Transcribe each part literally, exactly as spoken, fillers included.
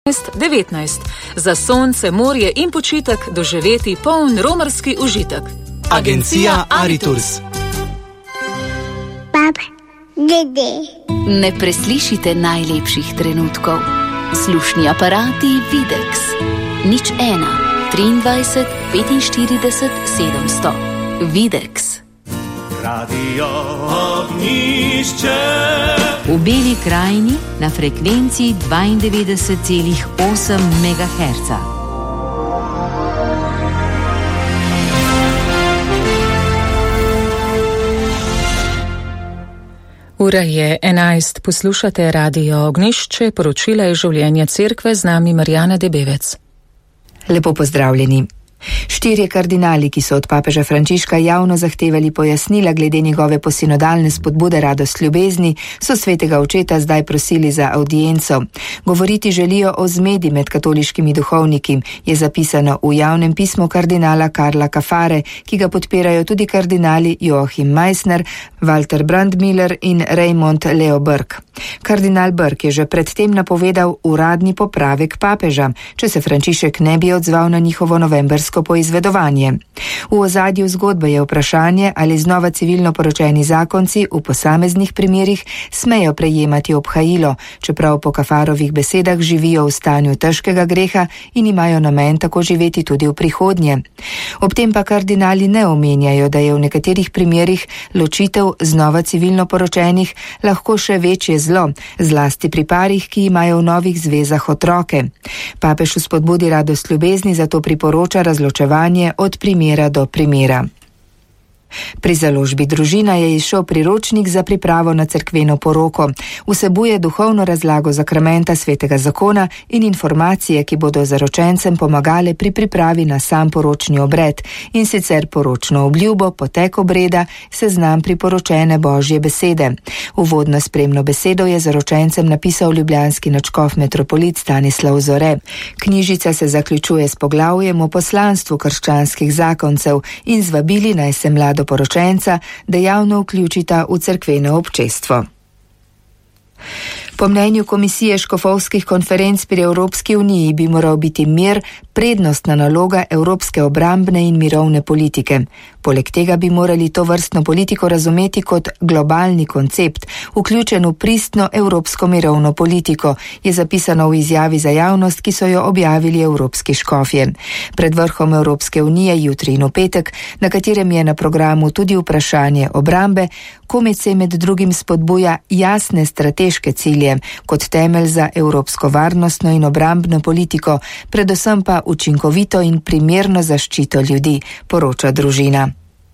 devetnajst. Za sonce, morje in počitek doživeti poln romarski užitek. Agencija Ariturs. Baba, dede. Ne preslišite najlepših trenutkov. Slušni aparati Videx. Nič ena, triindvajset, petinštirideset, sedemsto. Videx. Radio Ognjišče. V Beli krajini na frekvenci dvaindevetdeset celih osem megaherca. Ura je enajst, poslušate Radio Ognjišče, poročila je življenje cerkve, z nami Marjana Debevec. Lepo pozdravljeni. Štirje kardinali, ki so od papeža Frančiška javno zahtevali pojasnila glede njegove posinodalne spodbude Radost ljubezni, so svetega očeta zdaj prosili za audienco. Govoriti želijo o zmedi med katoliškimi duhovniki, je zapisano v javnem pismu kardinala Karla Kafare, ki ga podpirajo tudi kardinali Joachim Meissner, Walter Brandmiller in Raymond Leo Burke. Kardinal Burke je že predtem napovedal uradni popravek papeža, če se Frančišek ne bi odzval na njihovo novembrsko poizvedovanje. V ozadju zgodbe je vprašanje, ali znova civilno poročeni zakonci v posameznih primerih smejo prejemati obhajilo, čeprav po Kafarovih besedah živijo v stanju težkega greha in imajo namen tako živeti tudi v prihodnje. Ob tem pa kardinali ne omenjajo, da je v nekaterih primerih ločitev znova civilno poročenih lahko še večje zlo, zlasti pri parih, ki imajo v novih zvezah otroke. Papež v spodbudi Radost ljubezni zato priporoča razločevanje od primera do primera. Pri založbi Družina je izšel priročnik za pripravo na cerkveno poroko. Vsebuje duhovno razlago zakramenta svetega zakona in informacije, ki bodo zaročencem pomagale pri pripravi na sam poročni obred, in sicer poročno obljubo, potek obreda, seznam priporočene Božje besede. Uvodno spremno besedo je zaročencem napisal ljubljanski nadškof metropolit Stanislav Zore. Knjižica se zaključuje s poglavjem o poslanstvu krščanskih zakoncev in z vabili naj se mlado poročenca dejavno vključita v cerkveno občestvo. Po mnenju Komisije škofovskih konferenc pri Evropski uniji bi moral biti mir prednostna naloga evropske obrambne in mirovne politike. Poleg tega bi morali to vrstno politiko razumeti kot globalni koncept, vključen v pristno evropsko mirovno politiko, je zapisano v izjavi za javnost, ki so jo objavili evropski škofje. Pred vrhom Evropske unije jutri in v petek, na katerem je na programu tudi vprašanje obrambe, Komice med drugim spodbuja jasne strateške cilje kot temelj za evropsko varnostno in obrambno politiko, predvsem pa učinkovito in primerno zaščito ljudi, poroča Družina.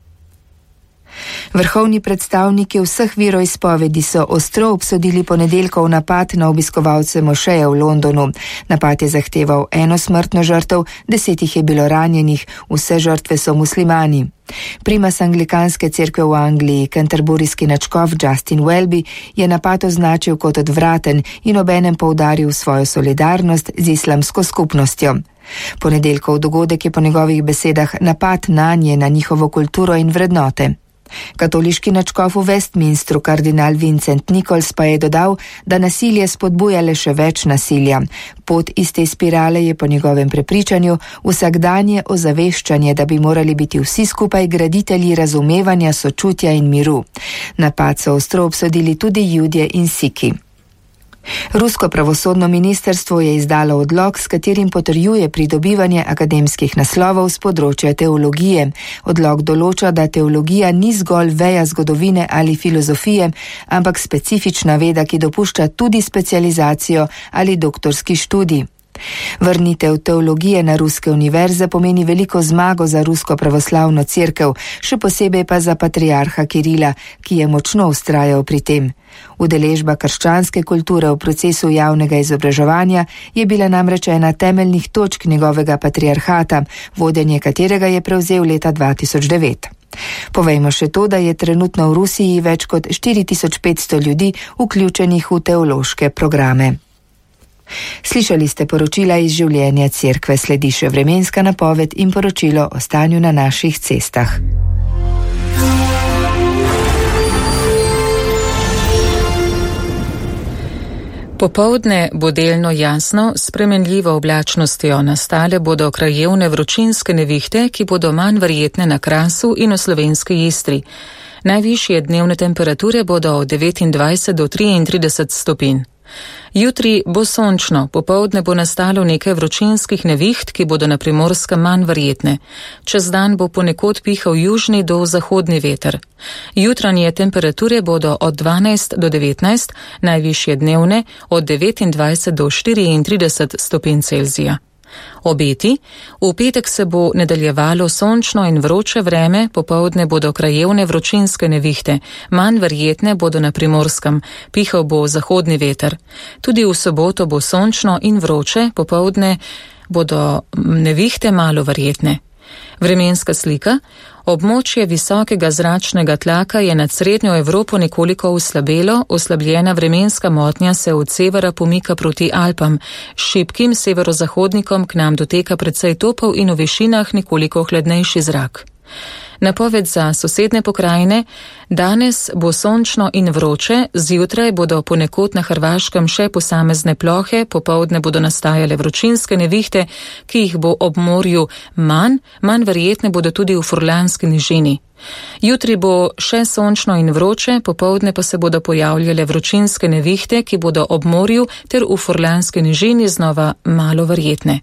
Vrhovni predstavniki vseh veroizpovedi so ostro obsodili ponedeljkov napad na obiskovalce mošeje v Londonu. Napad je zahteval eno smrtno žrtev, deset jih je bilo ranjenih, vse žrtve so muslimani. Primas anglikanske cerkve v Angliji, canterburyski nadškof Justin Welby, je napad označil kot odvraten in obenem poudaril svojo solidarnost z islamsko skupnostjo. Ponedeljkov dogodek je po njegovih besedah napad nanje, na njihovo kulturo in vrednote. Katoliški nadškof v Westminstru kardinal Vincent Nichols pa je dodal, da nasilje spodbuja le še več nasilja. Pot iz te spirale je po njegovem prepričanju vsakdanje ozaveščanje, da bi morali biti vsi skupaj graditelji razumevanja, sočutja in miru. Napad so ostro obsodili tudi Judje in Siki. Rusko pravosodno ministerstvo je izdalo odlok, s katerim potrjuje pridobivanje akademskih naslovov z področja teologije. Odlok določa, da teologija ni zgolj veja zgodovine ali filozofije, ampak specifična veda, ki dopušča tudi specializacijo ali doktorski študij. Vrnitev teologije na ruske univerze pomeni veliko zmago za rusko pravoslavno cerkev, še posebej pa za patriarha Kirila, ki je močno vztrajal pri tem. Udeležba krščanske kulture v procesu javnega izobraževanja je bila namreč ena temeljnih točk njegovega patriarhata, vodenje katerega je prevzel leta dva tisoč devet. Povejmo še to, da je trenutno v Rusiji več kot štiri tisoč petsto ljudi vključenih v teološke programe. Slišali ste poročila iz življenja cerkve, sledi še vremenska napoved in poročilo o stanju na naših cestah. Popoldne bo delno jasno, s spremenljivo oblačnostjo nastale bodo krajevne vročinske nevihte, ki bodo manj verjetne na Krasu in v slovenski Istri. Najvišje dnevne temperature bodo od devetindvajset do triintrideset stopinj. Jutri bo sončno, popoldne bo nastalo nekaj vročinskih neviht, ki bodo na Primorskem manj verjetne. Čez dan bo ponekod pihal južni do zahodni veter. Jutranje temperature bodo od dvanajst do devetnajst, najvišje dnevne od devetindvajset do štiriintrideset stopinj Celzija. Obeti: v petek se bo nadaljevalo sončno in vroče vreme, popoldne bodo krajevne vročinske nevihte, manj verjetne bodo na Primorskem, pihal bo zahodni veter. Tudi v soboto bo sončno in vroče, popoldne bodo nevihte malo verjetne. Vremenska slika: območje visokega zračnega tlaka je nad srednjo Evropo nekoliko oslabelo, oslabljena vremenska motnja se od severa pomika proti Alpam, s šibkim severozahodnikom k nam doteka precej topel in v višinah nekoliko hladnejši zrak. Napoved za sosedne pokrajine: danes bo sončno in vroče, zjutraj bodo ponekod na Hrvaškem še posamezne plohe, popoldne bodo nastajale vročinske nevihte, ki jih bo ob morju manj, manj verjetne bodo tudi v Furlanski nižini. Jutri bo še sončno in vroče, popoldne pa se bodo pojavljale vročinske nevihte, ki bodo ob morju ter v Furlanski nižini znova malo verjetne.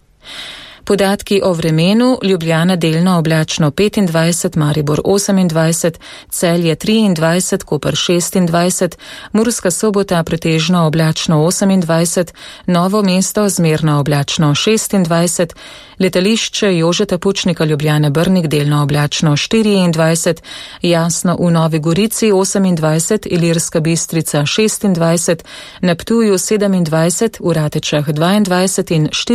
Podatki o vremenu: Ljubljana delno oblačno petindvajset, Maribor osemindvajset, Celje triindvajset, Koper šestindvajset, Murska Sobota pretežno oblačno osemindvajset, Novo mesto zmerno oblačno šestindvajset, Letališče Jožeta Pučnika Ljubljana Brnik delno oblačno štiriindvajset, jasno v Novi Gorici osemindvajset, Ilirska Bistrica šestindvajset, na Ptuju sedemindvajset, v Ratečah dvaindvajset in